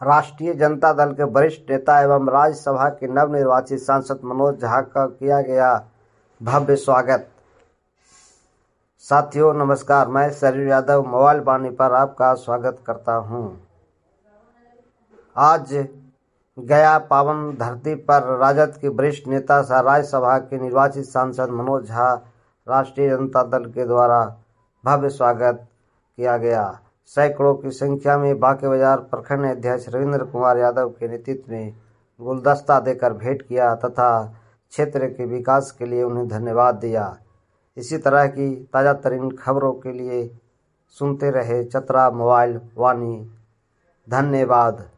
राष्ट्रीय जनता दल के वरिष्ठ नेता एवं राज्यसभा के नवनिर्वाचित सांसद मनोज झा का किया गया भव्य स्वागत। साथियों नमस्कार, मैं सरयू यादव मोबाइल वाणी पर आपका स्वागत करता हूं। आज गया पावन धरती पर राजद के वरिष्ठ नेता सह राज्यसभा के निर्वाचित सांसद मनोज झा राष्ट्रीय जनता दल के द्वारा भव्य स्वागत किया गया। सैकड़ों की संख्या में बांके बाजार प्रखंड अध्यक्ष रविंद्र कुमार यादव के नेतृत्व में गुलदस्ता देकर भेंट किया तथा क्षेत्र के विकास के लिए उन्हें धन्यवाद दिया। इसी तरह की ताज़ा तरीन खबरों के लिए सुनते रहे चतरा मोबाइल वाणी। धन्यवाद।